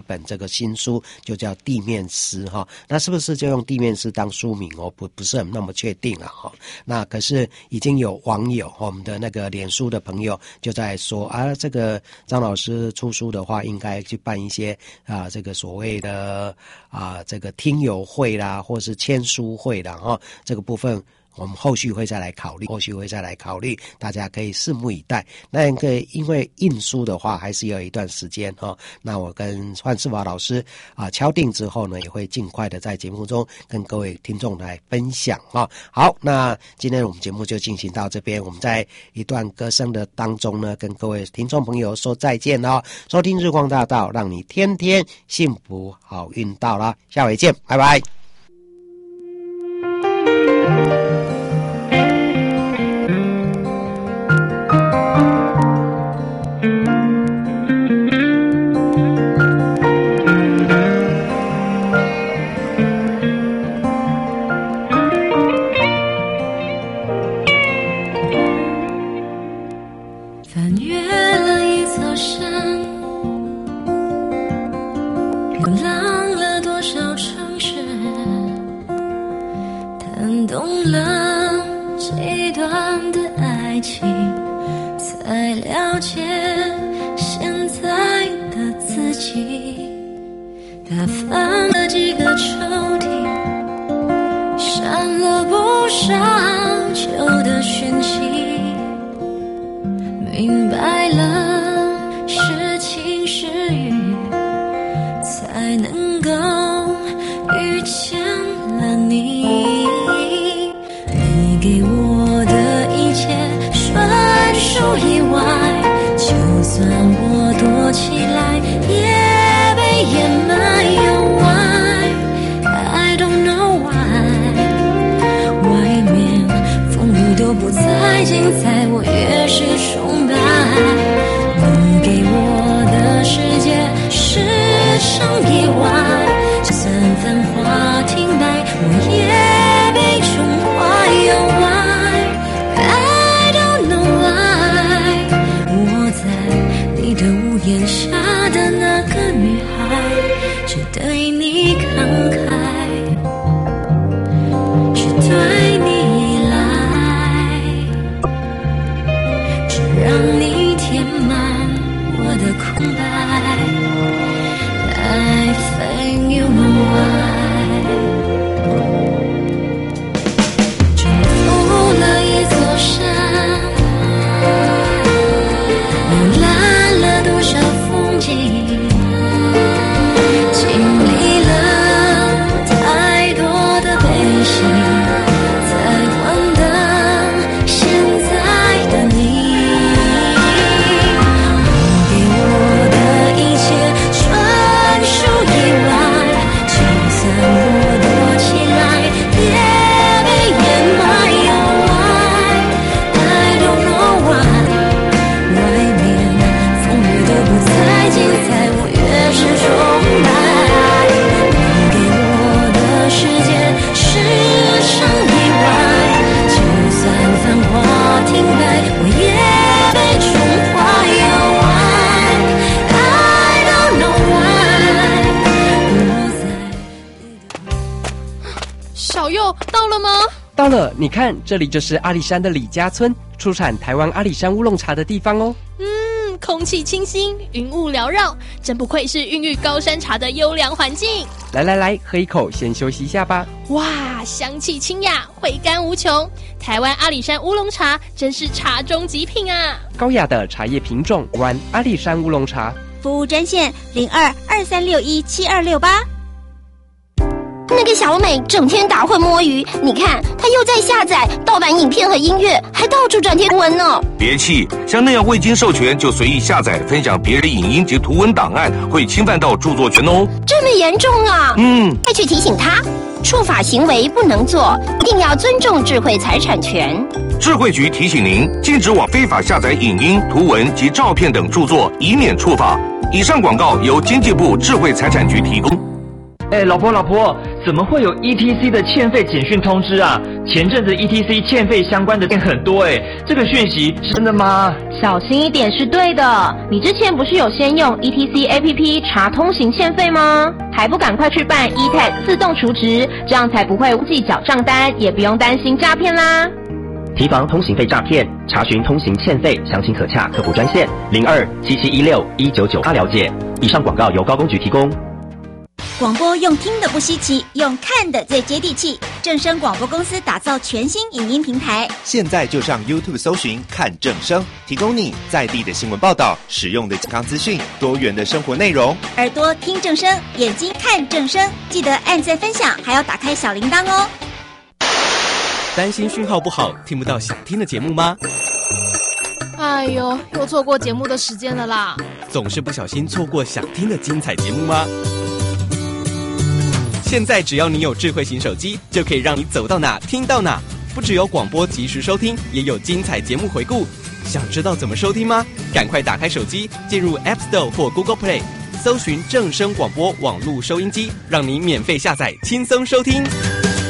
的新书就叫《地面师》哈，那是不是就用地面师当书名哦？不不是很那么确定了哈。那可是已经有网友，我们的那个脸书的朋友就在说啊，这个张老师出书的话，应该去办一些啊，这个所谓的啊，这个听友会啦，或是签书会啦哈，这个部分。我们后续会再来考虑，后续会再来考虑，大家可以拭目以待。那个因为印书的话，还是有一段时间哈、哦。那我跟范世华老师啊敲定之后呢，也会尽快的在节目中跟各位听众来分享哈、哦。好，那今天我们节目就进行到这边，我们在一段歌声的当中呢，跟各位听众朋友说再见哦。收听日光大道，让你天天幸福好运到啦，下回见，拜拜。 到了，你看，这里就是阿里山的李家村，出产台湾阿里山乌龙茶的地方哦。 嗯，空气清新，云雾缭绕，真不愧是孕育高山茶的优良环境。 来来来，喝一口，先休息一下吧。 哇，香气清雅，回甘无穷。台湾阿里山乌龙茶真是茶中极品啊！ 高雅的茶叶品种，玩阿里山乌龙茶。 服务专线零二二三六一七二六八。 那个小美整天打混摸鱼，你看她又在下载盗版影片和音乐，还到处转贴文呢。 别气，像那样未经授权就随意下载分享别人影音及图文档案，会侵犯到著作权哦。 这么严重啊？ 嗯， 快去提醒她，触法行为不能做，一定要尊重智慧财产权。 智慧局提醒您，禁止往非法下载影音、图文及照片等著作，以免触法。以上广告由经济部智慧财产局提供。 哎，老婆老婆，怎么会有 E T C 的欠费简讯通知啊？前阵子 E T C 欠费相关的店很多哎，这个讯息是真的吗？ 小心一点是对的。你之前不是有先用 E T C A P P 查通行欠费吗？还不赶快去办 E T A G 自动储值，这样才不会忘记缴账单，也不用担心诈骗啦。 提防通行费诈骗，查询通行欠费，详情可洽客服专线零二七七一六一九九八了解。以上广告由高公局提供。 广播用听的不稀奇，用看的最接地气。正声广播公司打造全新影音平台， 现在就上 YouTube 搜寻看正声，提供你在地的新闻报道、实用的健康资讯、多元的生活内容。 耳朵听正声，眼睛看正声，记得按赞分享，还要打开小铃铛哦。 担心讯号不好，听不到想听的节目吗？ 哎呦，又错过节目的时间了啦！ 总是不小心错过想听的精彩节目吗？现在只要你有智慧型手机，就可以让你走到哪听到哪。不只有广播及时收听，也有精彩节目回顾。想知道怎么收听吗？赶快打开手机，进入 App Store 或 Google Play， 搜寻正声广播网络收音机，让你免费下载，轻松收听。